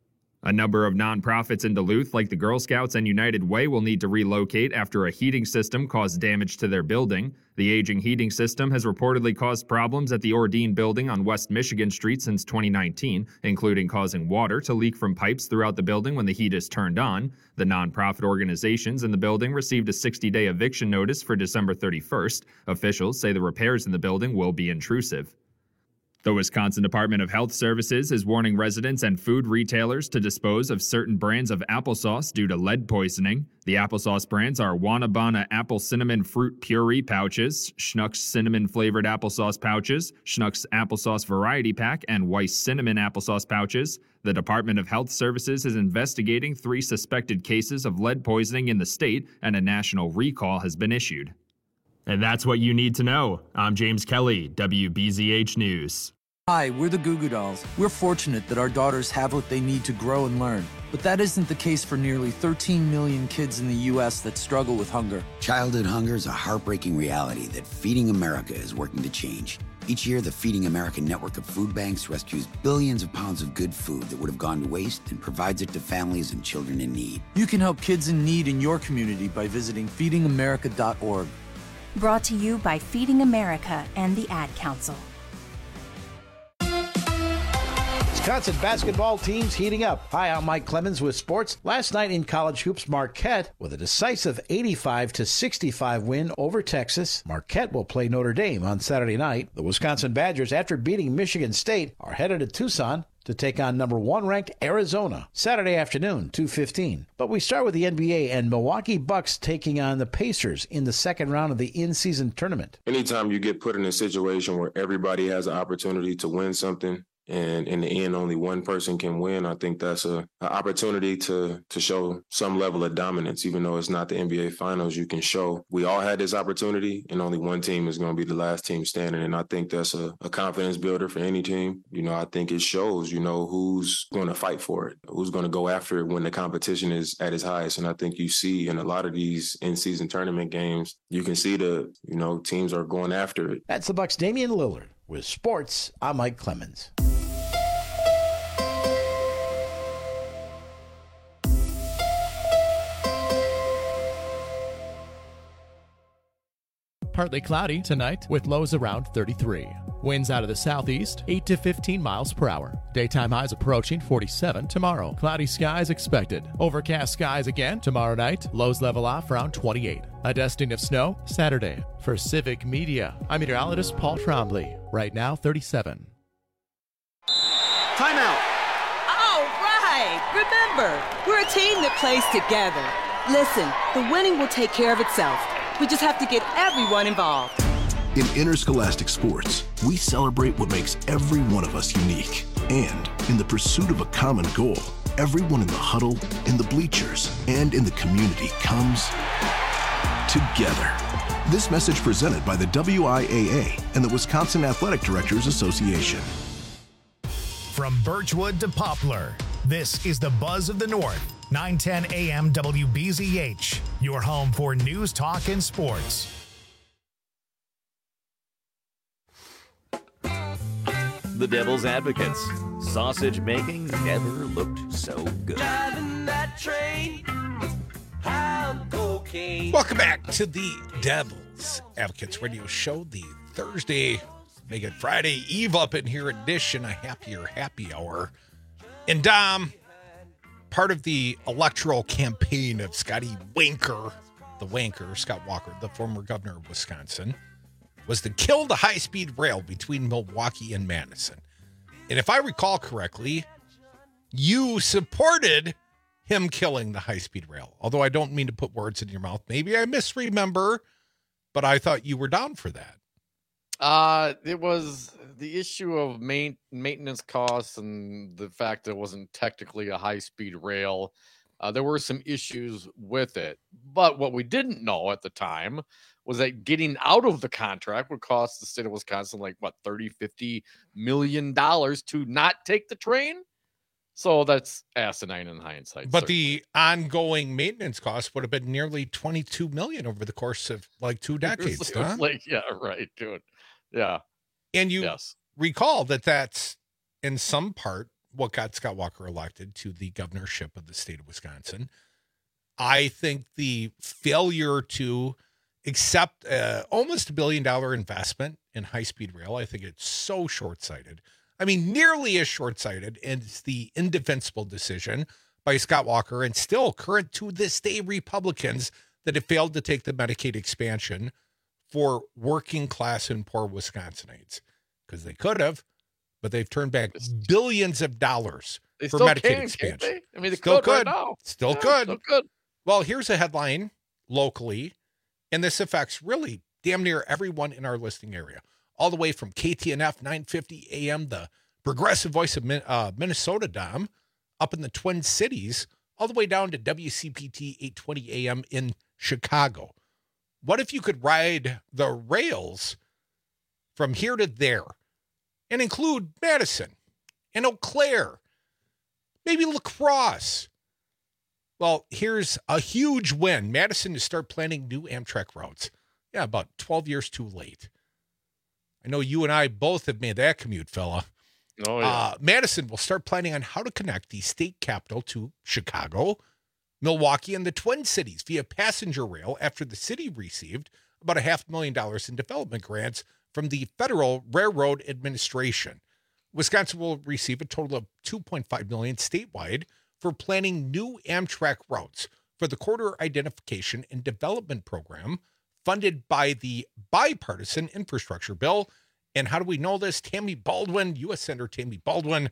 A number of nonprofits in Duluth, like the Girl Scouts and United Way, will need to relocate after a heating system caused damage to their building. The aging heating system has reportedly caused problems at the Ordine building on West Michigan Street since 2019, including causing water to leak from pipes throughout the building when the heat is turned on. The nonprofit organizations in the building received a 60-day eviction notice for December 31st. Officials say the repairs in the building will be intrusive. The Wisconsin Department of Health Services is warning residents and food retailers to dispose of certain brands of applesauce due to lead poisoning. The applesauce brands are Wanabana Apple Cinnamon Fruit Puree pouches, Schnucks Cinnamon Flavored Applesauce pouches, Schnucks Applesauce Variety Pack, and Weiss Cinnamon Applesauce pouches. The Department of Health Services is investigating 3 suspected cases of lead poisoning in the state, and a national recall has been issued. And that's what you need to know. I'm James Kelly, WBZH News. Hi, we're the Goo Goo Dolls. We're fortunate that our daughters have what they need to grow and learn. But that isn't the case for nearly 13 million kids in the U.S. that struggle with hunger. Childhood hunger is a heartbreaking reality that Feeding America is working to change. Each year, the Feeding America network of food banks rescues billions of pounds of good food that would have gone to waste and provides it to families and children in need. You can help kids in need in your community by visiting feedingamerica.org. Brought to you by Feeding America and the Ad Council. Wisconsin basketball teams heating up. Hi, I'm Mike Clemens with sports. Last night in college hoops, Marquette with a decisive 85-65 win over Texas. Marquette will play Notre Dame on Saturday night. The Wisconsin Badgers, after beating Michigan State, are headed to Tucson to take on number 1 ranked Arizona Saturday afternoon, 2:15. But we start with the NBA and Milwaukee Bucks taking on the Pacers in the second round of the in-season tournament. Anytime you get put in a situation where everybody has an opportunity to win something, and in the end, only one person can win, I think that's an opportunity to show some level of dominance. Even though it's not the NBA Finals, you can show we all had this opportunity, and only one team is going to be the last team standing. And I think that's a confidence builder for any team. I think it shows, who's going to fight for it, who's going to go after it when the competition is at its highest. And I think you see in a lot of these in-season tournament games, you can see teams are going after it. That's the Bucks' Damian Lillard. With sports, I'm Mike Clemens. Partly cloudy tonight with lows around 33. Winds out of the southeast, 8 to 15 miles per hour. Daytime highs approaching 47 tomorrow. Cloudy skies expected. Overcast skies again tomorrow night. Lows level off around 28. A dusting of snow Saturday. For Civic Media, I'm meteorologist Paul Trombley. Right now, 37. Timeout. All right. Remember, we're a team that plays together. Listen, the winning will take care of itself. We just have to get everyone involved. In interscholastic sports, we celebrate what makes every one of us unique. And in the pursuit of a common goal, everyone in the huddle, in the bleachers, and in the community comes together. This message presented by the WIAA and the Wisconsin Athletic Directors Association. From Birchwood to Poplar, this is the Buzz of the North. 910 AM WBZH, your home for news, talk, and sports. The Devil's Advocates. Sausage making never looked so good. Driving that train, cocaine. Welcome back to the Devil's Advocates Radio Show, the Thursday, make it Friday Eve up in here edition, a happier happy hour. And part of the electoral campaign of Scotty Wanker, the wanker, Scott Walker, the former governor of Wisconsin, was to kill the high-speed rail between Milwaukee and Madison. And if I recall correctly, you supported him killing the high-speed rail. Although I don't mean to put words in your mouth. Maybe I misremember, but I thought you were down for that. It was the issue of maintenance costs and the fact that it wasn't technically a high-speed rail. There were some issues with it. But what we didn't know at the time was that getting out of the contract would cost the state of Wisconsin like, what, $30-50 million to not take the train? So that's asinine in hindsight. But the ongoing maintenance costs would have been nearly $22 million over the course of like 2 decades. Huh? Yeah, right, dude. Yeah. And you recall that that's in some part what got Scott Walker elected to the governorship of the state of Wisconsin. I think the failure to accept almost $1 billion investment in high-speed rail, I think it's so short-sighted. I mean, nearly as short-sighted as the indefensible decision by Scott Walker and still current to this day Republicans that have failed to take the Medicaid expansion for working class and poor Wisconsinites, because they could have, but they've turned back billions of dollars for Medicaid expansion. I mean, they still could right now. Still could. Well, here's a headline locally, and this affects really damn near everyone in our listening area, all the way from KTNF 950 AM, the progressive voice of Minnesota, Dom, up in the Twin Cities, all the way down to WCPT 820 AM in Chicago. What if you could ride the rails from here to there and include Madison and Eau Claire, maybe La Crosse? Well, here's a huge win. Madison to start planning new Amtrak routes. Yeah, about 12 years too late. I know you and I both have made that commute, fella. Oh, yeah. Madison will start planning on how to connect the state capital to Chicago, Milwaukee, and the Twin Cities via passenger rail after the city received about $500,000 in development grants from the Federal Railroad Administration. Wisconsin will receive a total of $2.5 million statewide for planning new Amtrak routes for the Corridor Identification and Development Program funded by the bipartisan infrastructure bill. And how do we know this? Tammy Baldwin, U.S. Senator Tammy Baldwin,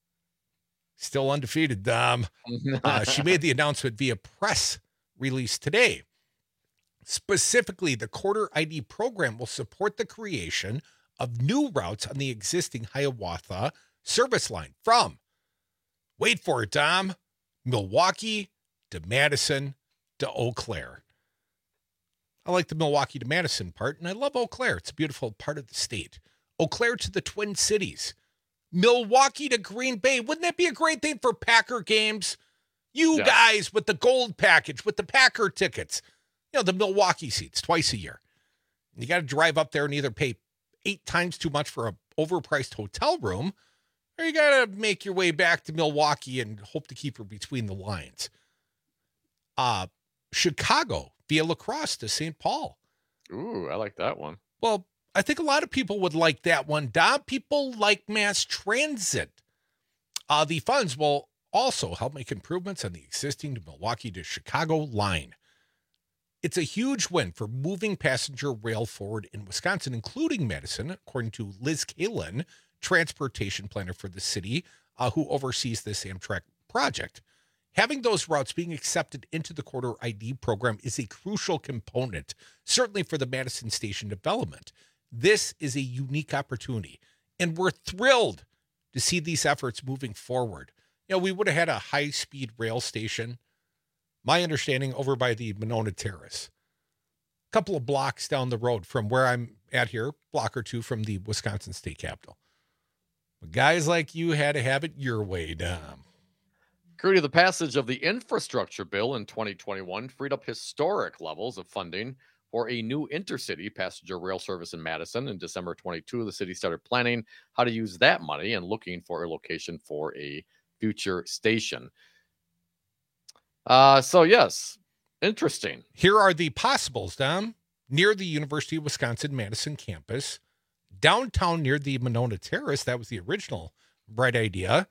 still undefeated, Dom. She made the announcement via press release today. Specifically, the Corridor ID program will support the creation of new routes on the existing Hiawatha service line from, wait for it, Dom, Milwaukee to Madison to Eau Claire. I like the Milwaukee to Madison part, and I love Eau Claire. It's a beautiful part of the state. Eau Claire to the Twin Cities. Milwaukee to Green Bay. Wouldn't that be a great thing for Packer games? You guys with the gold package, with the Packer tickets. You know, the Milwaukee seats twice a year. You got to drive up there and either pay 8 times too much for an overpriced hotel room, or you got to make your way back to Milwaukee and hope to keep her between the lines. Chicago via La Crosse to St. Paul. Ooh, I like that one. Well, I think a lot of people would like that one. Dom, people like mass transit. The funds will also help make improvements on the existing Milwaukee to Chicago line. It's a huge win for moving passenger rail forward in Wisconsin, including Madison, according to Liz Kalin, transportation planner for the city, who oversees this Amtrak project. Having those routes being accepted into the Corridor ID program is a crucial component, certainly for the Madison Station development. This is a unique opportunity, and we're thrilled to see these efforts moving forward. You know, we would have had a high-speed rail station, my understanding, over by the Monona Terrace, a couple of blocks down the road from where I'm at here, block or two from the Wisconsin State Capitol. But guys like you had to have it your way, Dom. Currently, the passage of the infrastructure bill in 2021 freed up historic levels of funding for a new intercity passenger rail service in Madison. In December 22, the city started planning how to use that money and looking for a location for a future station. So yes, interesting. Here are the possibles, Dom. Near the University of Wisconsin-Madison campus, downtown near the Monona Terrace, that was the original bright idea,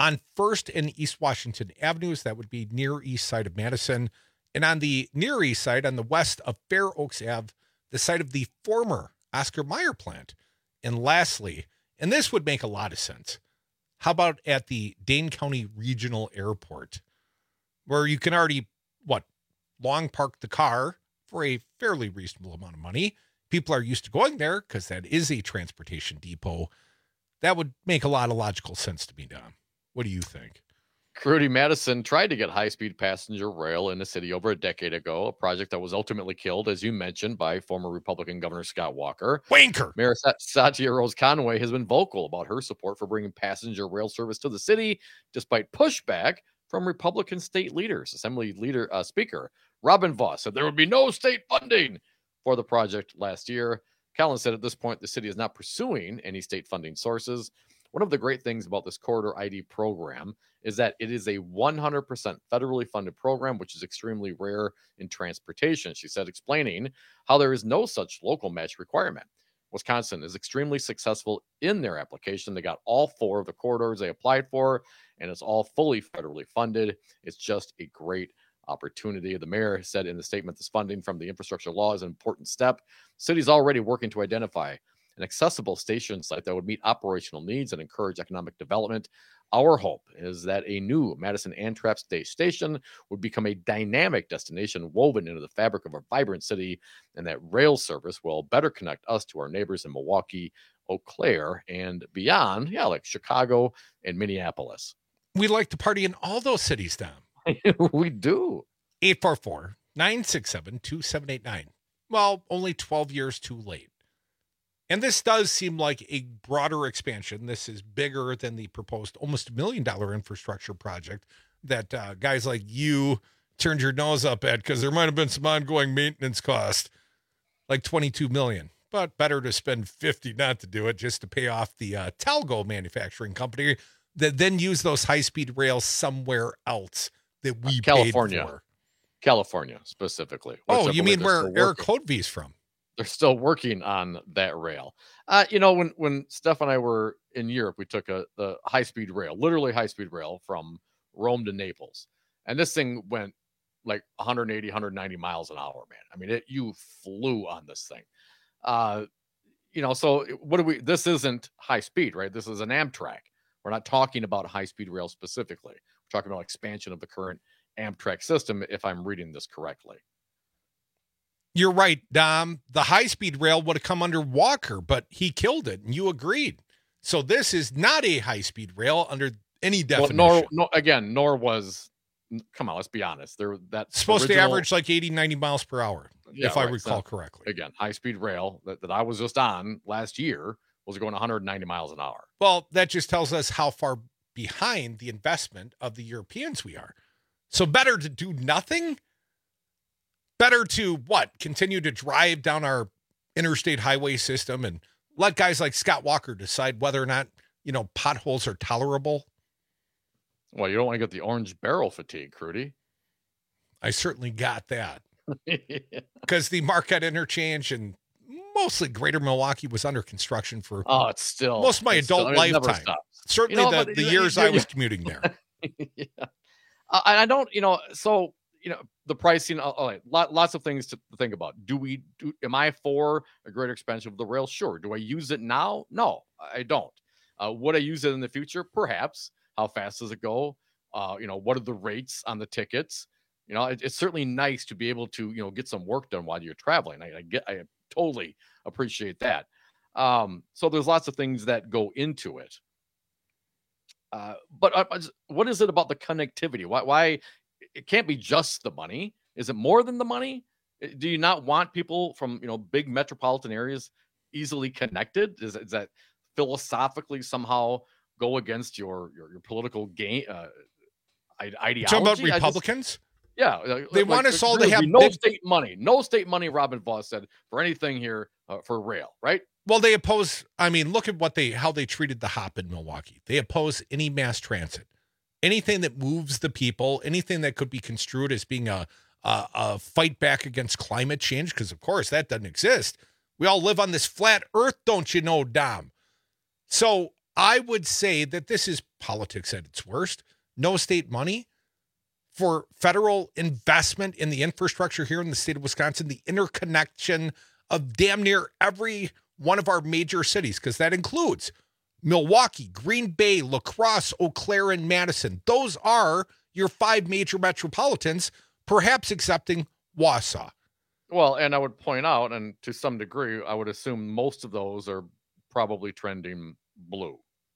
on 1st and East Washington Avenues. That would be near east side of Madison. And on the near east side, on the west of Fair Oaks Ave, the site of the former Oscar Mayer plant. And lastly, and this would make a lot of sense, how about at the Dane County Regional Airport, where you can already, long park the car for a fairly reasonable amount of money. People are used to going there because that is a transportation depot. That would make a lot of logical sense to me, Dom. What do you think? Rudy, Madison tried to get high-speed passenger rail in the city over a decade ago, a project that was ultimately killed, as you mentioned, by former Republican Governor Scott Walker. Wanker! Mayor Satya Rose Conway has been vocal about her support for bringing passenger rail service to the city, despite pushback from Republican state leaders. Assembly Speaker Robin Vos said there would be no state funding for the project last year. Collins said at this point the city is not pursuing any state funding sources. One of the great things about this Corridor ID program is that it is a 100% federally funded program, which is extremely rare in transportation, she said, explaining how there is no such local match requirement. Wisconsin is extremely successful in their application. They got all 4 of the corridors they applied for, and it's all fully federally funded. It's just a great opportunity. The mayor said in the statement, this funding from the infrastructure law is an important step. The city's already working to identify an accessible station site that would meet operational needs and encourage economic development. Our hope is that a new Madison Amtrak station would become a dynamic destination woven into the fabric of our vibrant city, and that rail service will better connect us to our neighbors in Milwaukee, Eau Claire, and beyond, like Chicago and Minneapolis. We like to party in all those cities, Dom. We do. 844-967-2789. Well, only 12 years too late. And this does seem like a broader expansion. This is bigger than the proposed almost $1 million infrastructure project that guys like you turned your nose up at because there might have been some ongoing maintenance cost, like $22 million. But better to spend $50 not to do it, just to pay off the Talgo manufacturing company that then use those high-speed rails somewhere else that we paid for. California, specifically. You mean where Eric Hodvie's from? They're still working on that rail. When Steph and I were in Europe, we took the high-speed rail, literally high-speed rail from Rome to Naples. And this thing went like 180, 190 miles an hour, man. I mean, you flew on this thing. So this isn't high speed, right? This is an Amtrak. We're not talking about high-speed rail specifically. We're talking about expansion of the current Amtrak system, if I'm reading this correctly. You're right, Dom. The high-speed rail would have come under Walker, but he killed it, and you agreed. So this is not a high-speed rail under any definition. Nor was, come on, let's be honest. That's supposed to average like 80, 90 miles per hour, if I recall correctly. Again, high-speed rail that I was just on last year was going 190 miles an hour. Well, that just tells us how far behind the investment of the Europeans we are. So better to do nothing? Better to continue to drive down our interstate highway system and let guys like Scott Walker decide whether or not, potholes are tolerable? Well, you don't want to get the orange barrel fatigue, Crudy. I certainly got that. Because the Marquette interchange and mostly greater Milwaukee was under construction for most of my adult lifetime. Certainly the years I was commuting there. Yeah. I don't, the pricing, lots of things to think about. Am I for a greater expansion of the rail? Sure. Do I use it now? No, I don't. Would I use it in the future? Perhaps. How fast does it go? What are the rates on the tickets? It's certainly nice to be able to, get some work done while you're traveling. I totally appreciate that. So there's lots of things that go into it. But what is it about the connectivity? Why it can't be just the money? Is it more than the money? Do you not want people from big metropolitan areas easily connected? Is that philosophically somehow go against your political gain ideology? Talking about Republicans? They want us all to have state money. No state money, Robin Vos said, for anything here for rail, right? Well, they oppose. I mean, look at how they treated the HOP in Milwaukee. They oppose any mass transit, anything that moves the people, anything that could be construed as being a fight back against climate change, because of course that doesn't exist. We all live on this flat earth, don't you know, Dom? So I would say that this is politics at its worst. No state money for federal investment in the infrastructure here in the state of Wisconsin, the interconnection of damn near every one of our major cities, because that includes Milwaukee, Green Bay, La Crosse, Eau Claire, and Madison. Those are your 5 major metropolitans, perhaps excepting Wausau. Well, and I would point out, and to some degree, I would assume most of those are probably trending blue.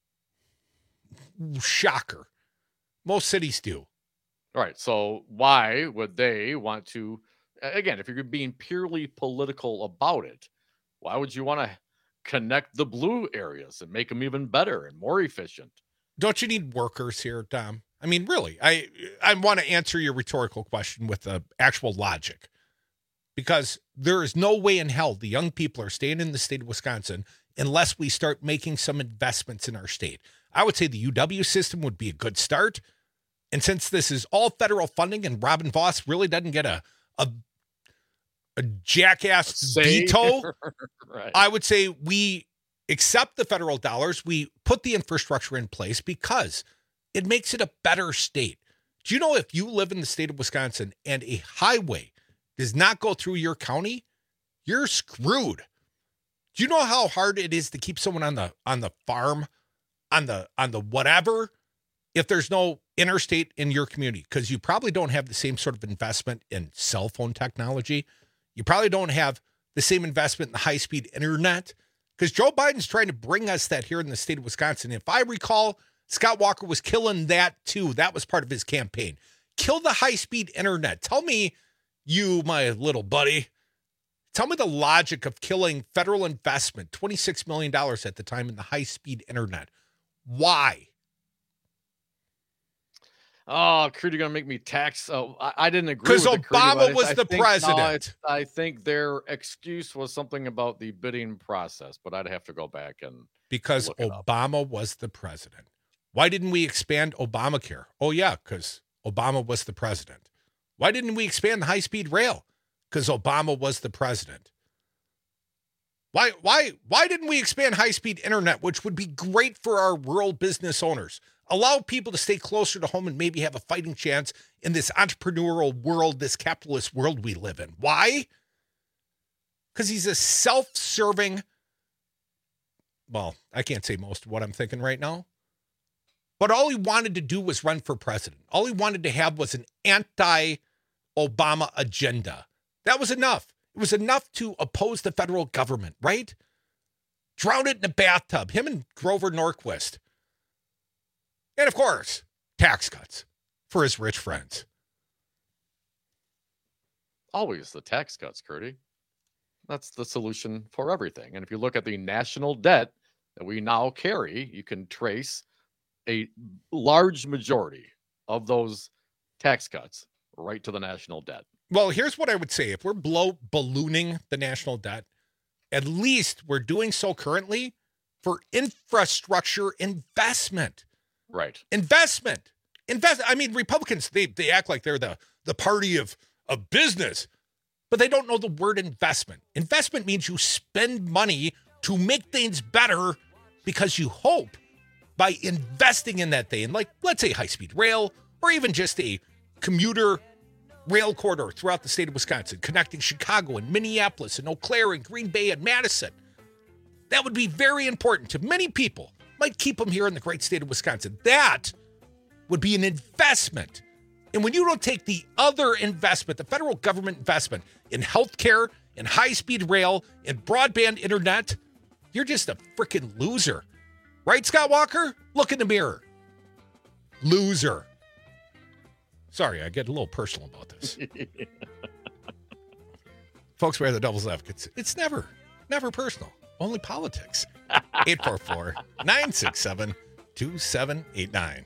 Shocker. Most cities do. All right. So why would they want to, again, if you're being purely political about it, why would you want to connect the blue areas and make them even better and more efficient? Don't you need workers here, Tom? I mean, really, I want to answer your rhetorical question with the actual logic, because there is no way in hell the young people are staying in the state of Wisconsin unless we start making some investments in our state. I would say the UW system would be a good start. And since this is all federal funding and Robin Vos really doesn't get a jackass veto, right. I would say we accept the federal dollars. We put the infrastructure in place because it makes it a better state. Do you know if you live in the state of Wisconsin and a highway does not go through your county, you're screwed. Do you know how hard it is to keep someone on the farm, on the whatever, if there's no interstate in your community? Because you probably don't have the same sort of investment in cell phone technology. You probably don't have the same investment in the high-speed internet, because Joe Biden's trying to bring us that here in the state of Wisconsin. If I recall, Scott Walker was killing that too. That was part of his campaign. Kill the high-speed internet. Tell me, you, my little buddy, tell me the logic of killing federal investment, $26 million at the time in the high-speed internet. Why? Oh, Crudy, you're going to make me tax. Oh, I didn't agree with because Obama was the president. I think their excuse was something about the bidding process, but I'd have to go back and because Obama was the president. Why didn't we expand Obamacare? Oh, yeah, because Obama was the president. Why didn't we expand the high-speed rail? Because Obama was the president. Why didn't we expand high-speed internet, which would be great for our rural business owners? Allow people to stay closer to home and maybe have a fighting chance in this entrepreneurial world, this capitalist world we live in. Why? Because he's a self-serving, well, I can't say most of what I'm thinking right now, but all he wanted to do was run for president. All he wanted to have was an anti-Obama agenda. That was enough. It was enough to oppose the federal government, right? Drown it in a bathtub, him and Grover Norquist. And, of course, tax cuts for his rich friends. Always the tax cuts, Curdy. That's the solution for everything. And if you look at the national debt that we now carry, you can trace a large majority of those tax cuts right to the national debt. Well, here's what I would say. If we're ballooning the national debt, at least we're doing so currently for infrastructure investment. Right. Investment. I mean, Republicans, they act like they're the party of business, but they don't know the word investment. Investment means you spend money to make things better because you hope by investing in that thing, like, let's say, high-speed rail, or even just a commuter rail corridor throughout the state of Wisconsin, connecting Chicago and Minneapolis and Eau Claire and Green Bay and Madison. That would be very important to many people. Might keep them here in the great state of Wisconsin. That would be an investment. And when you don't take the other investment, the federal government investment in healthcare, in high-speed rail, in broadband internet, you're just a freaking loser. Right, Scott Walker? Look in the mirror. Loser. Sorry, I get a little personal about this. Folks, we're the Devil's Advocates. It's never personal. Only politics. 844-967-2789.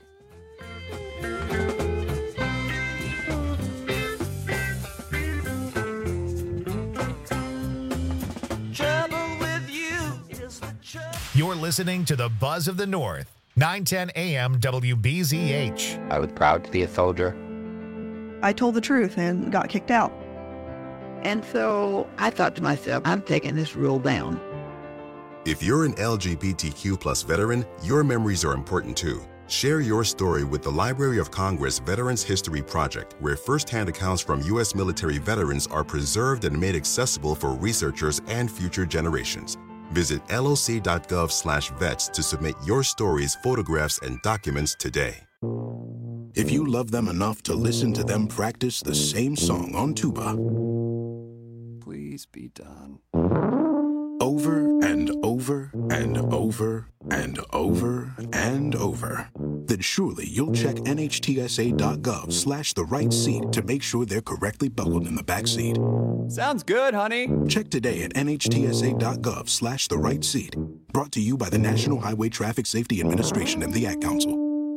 You're listening to the Buzz of the North, 910 AM WBZH. I was proud to be a soldier. I told the truth and got kicked out. And so I thought to myself, I'm taking this rule down. If you're an LGBTQ+ veteran, your memories are important too. Share your story with the Library of Congress Veterans History Project, where firsthand accounts from U.S. military veterans are preserved and made accessible for researchers and future generations. Visit loc.gov/vets to submit your stories, photographs, and documents today. If you love them enough to listen to them practice the same song on tuba, please be done. Over and over and over and over and over, then surely you'll check NHTSA.gov/the right seat to make sure they're correctly buckled in the back seat. Sounds good, honey. Check today at NHTSA.gov/the right seat. Brought to you by the National Highway Traffic Safety Administration and the Ad Council.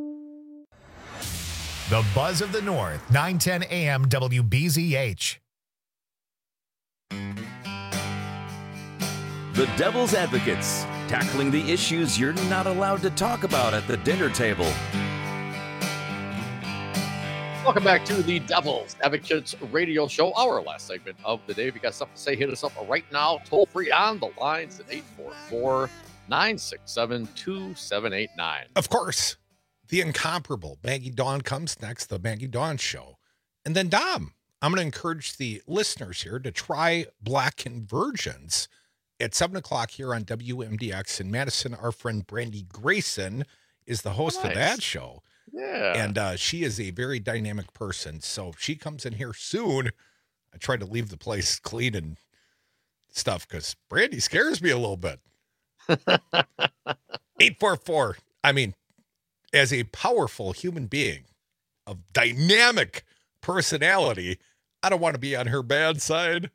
The Buzz of the North, 910 AM WBZH. The Devil's Advocates, tackling the issues you're not allowed to talk about at the dinner table. Welcome back to the Devil's Advocates radio show, our last segment of the day. If you got something to say, hit us up right now, toll free on the lines at 844-967-2789. Of course, the incomparable Maggie Dawn comes next, the Maggie Dawn Show. And then Dom, I'm going to encourage the listeners here to try Black Convergence at 7 o'clock here on WMDX in Madison. Our friend Brandy Grayson is the host of that show. Yeah. And she is a very dynamic person. So if she comes in here soon, I try to leave the place clean and stuff because Brandy scares me a little bit. 844. I mean, as a powerful human being of dynamic personality, I don't want to be on her bad side.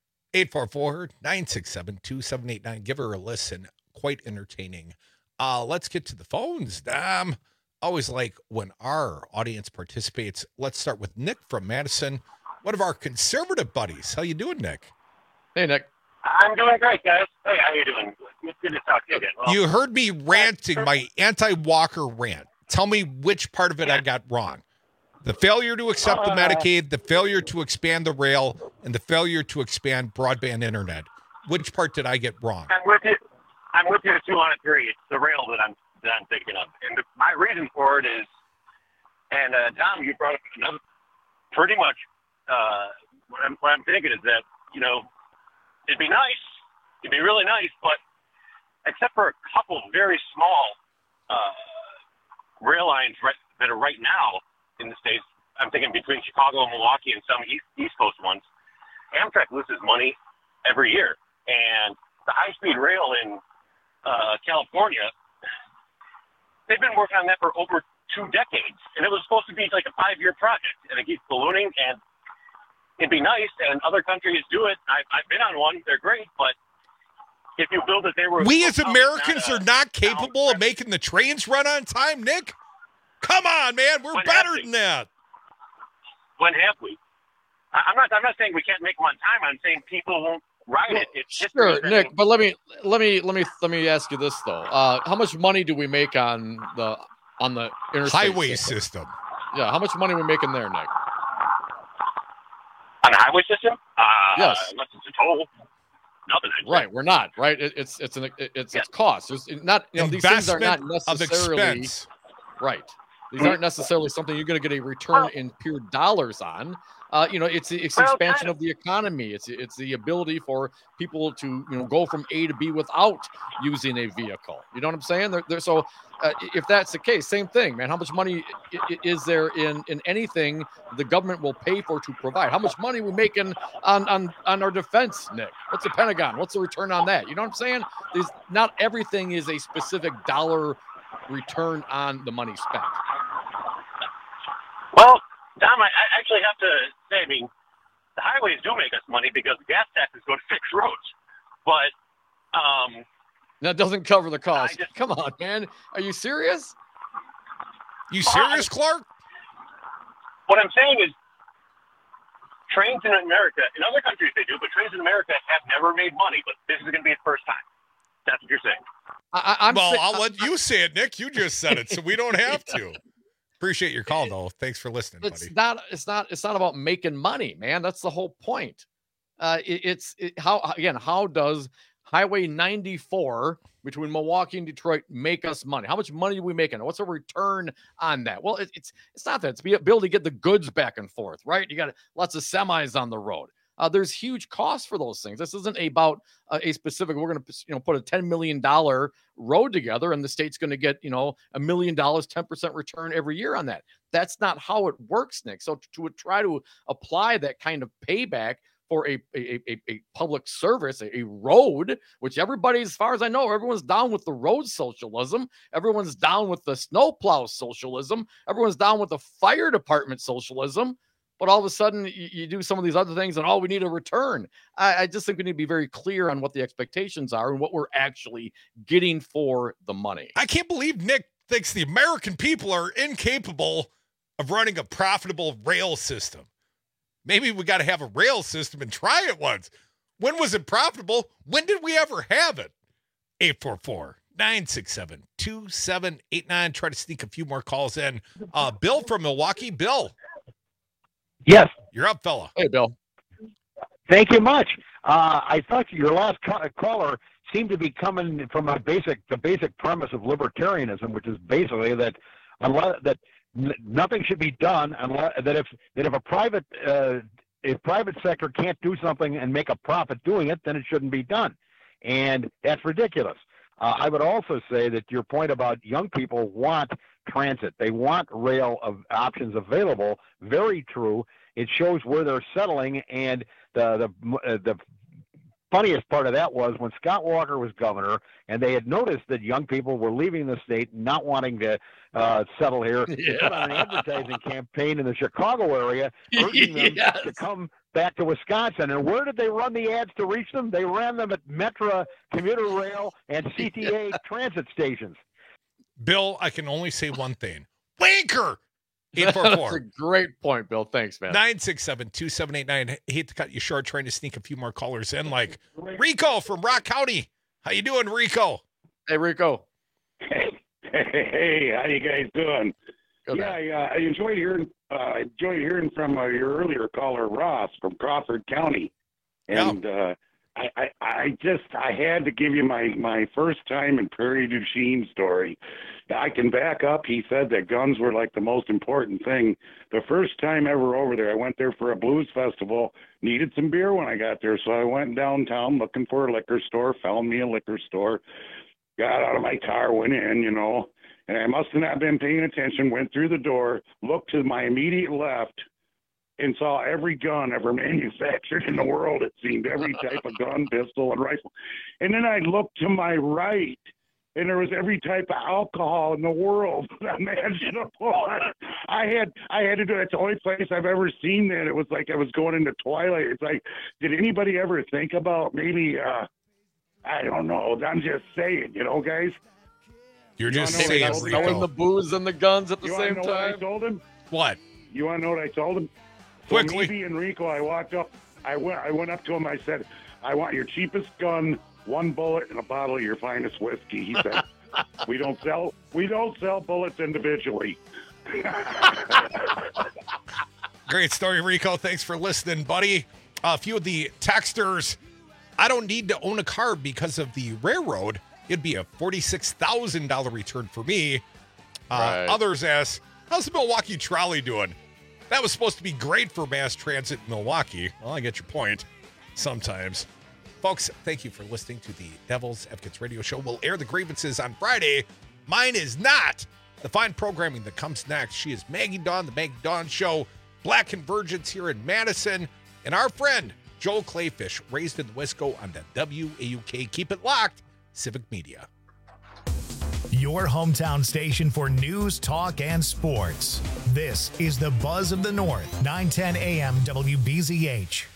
844-967-2789. Give her a listen. Quite entertaining. Let's get to the phones, Dom. Always like when our audience participates. Let's start with Nick from Madison, one of our conservative buddies. How you doing, Nick? Hey, Nick. I'm doing great, guys. Hey, how you doing? It's good to talk to you again. Well, you heard me ranting my anti-Walker rant. Tell me which part of it I got wrong. The failure to accept the Medicaid, the failure to expand the rail, and the failure to expand broadband internet. Which part did I get wrong? I'm with you 2 on 3. It's the rail that I'm thinking of. And my reason for it is, and Tom, you brought up another, pretty much what I'm thinking is that, it'd be nice, it'd be really nice, but except for a couple very small rail lines that are right now in the States, I'm thinking between Chicago and Milwaukee and some East Coast ones, Amtrak loses money every year. And the high-speed rail in California, they've been working on that for over 2 decades. And it was supposed to be like a 5-year project, and it keeps ballooning, and it'd be nice, and other countries do it. I've been on one. They're great, but if you build it, we as Americans are not capable of making the trains run on time, Nick. Come on, man. We're better than that. When have we? I'm not saying we can't make them on time. I'm saying people won't ride it. It's sure, Nick. But let me ask you this though. How much money do we make on the interstate highway system? Yeah, how much money are we making there, Nick? On the highway system? Yes. Unless it's a toll. Nothing. Right, we're not. Right, it's cost. There's not. These things are not necessarily right. These aren't necessarily something you're going to get a return in pure dollars on. It's expansion of the economy. It's the ability for people to go from A to B without using a vehicle. You know what I'm saying? So if that's the case, same thing, man. How much money is there in anything the government will pay for to provide? How much money are we making on our defense, Nick? What's the Pentagon? What's the return on that? You know what I'm saying? Not everything is a specific dollar return on the money spent. Well, Tom, I actually have to say, the highways do make us money because the gas taxes go to fix roads. But that doesn't cover the cost. Come on, man. Are you serious? You serious, Clark? What I'm saying is trains in America, in other countries they do, but trains in America have never made money. But this is going to be the first time. That's what you're saying. I'll let you say it, Nick. You just said it, so we don't have to. Appreciate your call, though. Thanks for listening, buddy. It's not about making money, man. That's the whole point. How does Highway 94 between Milwaukee and Detroit make us money? How much money are we making? What's the return on that? Well, it's not that. It's be able to get the goods back and forth, right? You got lots of semis on the road. There's huge costs for those things. This isn't about a specific, we're going to put a $10 million road together and the state's going to get, $1 million, 10% return every year on that. That's not how it works, Nick. So to try to apply that kind of payback for a public service, a road, which everybody, as far as I know, everyone's down with the road socialism. Everyone's down with the snowplow socialism. Everyone's down with the fire department socialism. But all of a sudden, you do some of these other things, and we need a return. I just think we need to be very clear on what the expectations are and what we're actually getting for the money. I can't believe Nick thinks the American people are incapable of running a profitable rail system. Maybe we got to have a rail system and try it once. When was it profitable? When did we ever have it? 844-967-2789. Try to sneak a few more calls in. Bill from Milwaukee. Bill. Yes. You're up, fella. Hey, Bill. Thank you much. I thought your last caller seemed to be coming from the basic premise of libertarianism, which is basically that nothing should be done unless if a private sector can't do something and make a profit doing it, then it shouldn't be done, and that's ridiculous. I would also say that your point about young people want transit, they want rail options available, very true. It shows where they're settling, and the funniest part of that was when Scott Walker was governor, and they had noticed that young people were leaving the state, not wanting to settle here. They put on an advertising campaign in the Chicago area, urging them to come back to Wisconsin. And where did they run the ads to reach them? They ran them at Metra, commuter rail, and CTA transit stations. Bill, I can only say one thing. Wanker! 844. That's a great point, Bill. Thanks, man. 967-2789. Hate to cut you short, trying to sneak a few more callers in, like Rico from Rock County. How you doing, Rico? Hey, Rico. Hey, how you guys doing? Good, I enjoyed hearing from your earlier caller, Ross from Crawford County, and I had to give you my first time in Prairie du Chien story. I can back up. He said that guns were like the most important thing. The first time ever over there, I went there for a blues festival, needed some beer when I got there. So I went downtown looking for a liquor store, found me a liquor store, got out of my car, went in, and I must have not been paying attention, went through the door, looked to my immediate left, and saw every gun ever manufactured in the world. It seemed every type of gun, pistol, and rifle. And then I looked to my right, and there was every type of alcohol in the world imaginable. I had to do it. It's the only place I've ever seen that. It was like I was going into Twilight. It's like, did anybody ever think about maybe, I don't know. I'm just saying, guys. You're just saying, knowing the booze and the guns at the same time. What I told him? What? You want to know what I told him? Quickly. So me and Rico, I walked up. I went up to him. I said, I want your cheapest gun, one bullet, and a bottle of your finest whiskey. He said, we don't sell bullets individually. Great story, Rico. Thanks for listening, buddy. A few of the texters. I don't need to own a car because of the railroad. It'd be a $46,000 return for me. Right. Others ask, how's the Milwaukee trolley doing? That was supposed to be great for mass transit in Milwaukee. Well, I get your point. Sometimes. Folks, thank you for listening to the Devil's Advocates Radio Show. We'll air the grievances on Friday. Mine is not. The fine programming that comes next. She is Maggie Dawn, the Maggie Dawn Show, Black Convergence here in Madison, and our friend, Joel Clayfish, raised in the Wisco on the WAUK. Keep it locked. Civic Media. Your hometown station for news, talk, and sports. This is the Buzz of the North, 910 AM WBZH.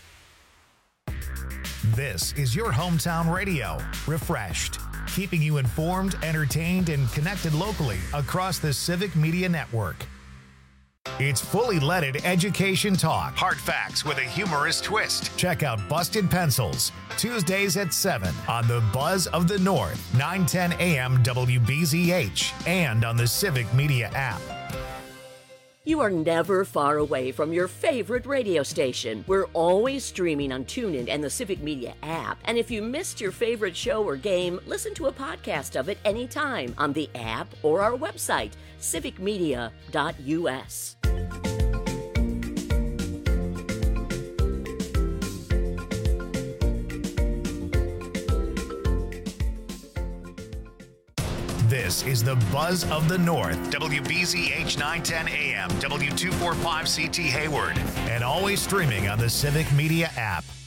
This is your hometown radio, refreshed, keeping you informed, entertained, and connected locally across the Civic Media Network. It's fully leaded education talk. Hard facts with a humorous twist. Check out Busted Pencils, Tuesdays at 7 on the Buzz of the North, 910 AM WBZH, and on the Civic Media app. You are never far away from your favorite radio station. We're always streaming on TuneIn and the Civic Media app. And if you missed your favorite show or game, listen to a podcast of it anytime on the app or our website, civicmedia.us. This is the Buzz of the North, WBZH 910 AM, W245CT Hayward, and always streaming on the Civic Media app.